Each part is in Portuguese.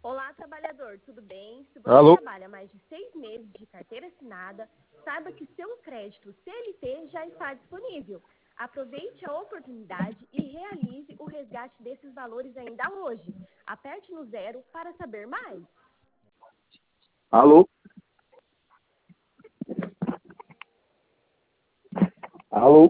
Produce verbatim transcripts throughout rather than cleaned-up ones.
Olá, trabalhador, tudo bem? Se você Alô? trabalha mais de seis meses de carteira assinada, saiba que seu crédito C L T já está disponível. Aproveite a oportunidade e realize o resgate desses valores ainda hoje. Aperte no zero para saber mais. Alô? Alô?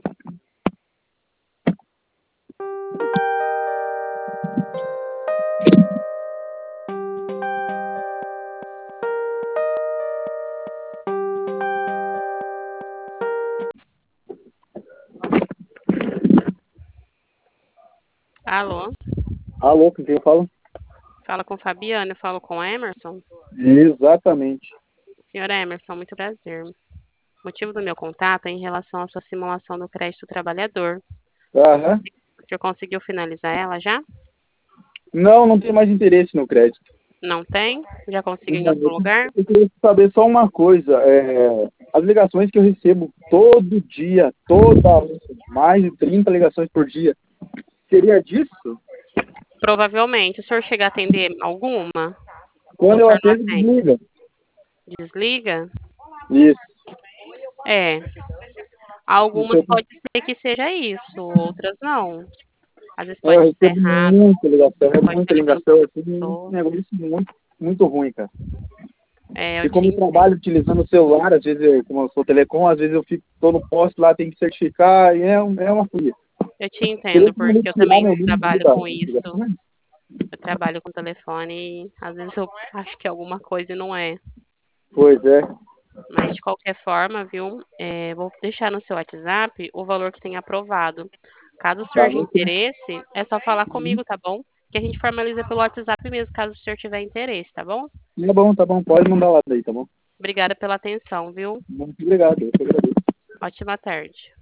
Alô? Alô, com quem eu falo? Fala com Fabiana, eu falo com Emerson. Senhor Senhor Emerson, muito prazer. O motivo do meu contato é em relação à sua simulação do crédito trabalhador. Aham. O senhor conseguiu finalizar ela já? Não, não tenho mais interesse no crédito. Não tem? Já conseguiu em Não, outro eu lugar? eu queria saber só uma coisa. É, as ligações que eu recebo todo dia, toda hora, mais de trinta ligações por dia, seria disso? Provavelmente. O senhor chega a atender alguma? Ou Quando o eu senhor não atendo, atende? desliga. Desliga? Isso. É. Algumas Então, pode ser que seja isso, outras não. Às vezes é, pode eu estar recebo errado, muita ligação, é pode muita estar ligando para ligação, outra assim, um pessoa. negócio muito, muito ruim, cara. É, eu E te como eu entendo. trabalho utilizando o celular, às vezes, eu, como eu sou telecom, às vezes eu fico, tô no posto lá, tem que certificar, e é, um- é uma fria. Eu te Queria entendo, que me porque eu retirar também meu número trabalho das com isso. ligações. Eu trabalho com telefone e às vezes eu acho que é alguma coisa e não é. Pois é. Mas de qualquer forma, viu? É, vou deixar no seu WhatsApp o valor que tem aprovado. Caso Tá surja bom, sim. interesse, é só falar comigo, tá bom? Que a gente formaliza pelo WhatsApp mesmo, caso o senhor tiver interesse, tá bom? Tá bom, tá bom, pode mandar lá daí, tá bom? Obrigada pela atenção, viu? Muito obrigado, eu que agradeço. Ótima tarde.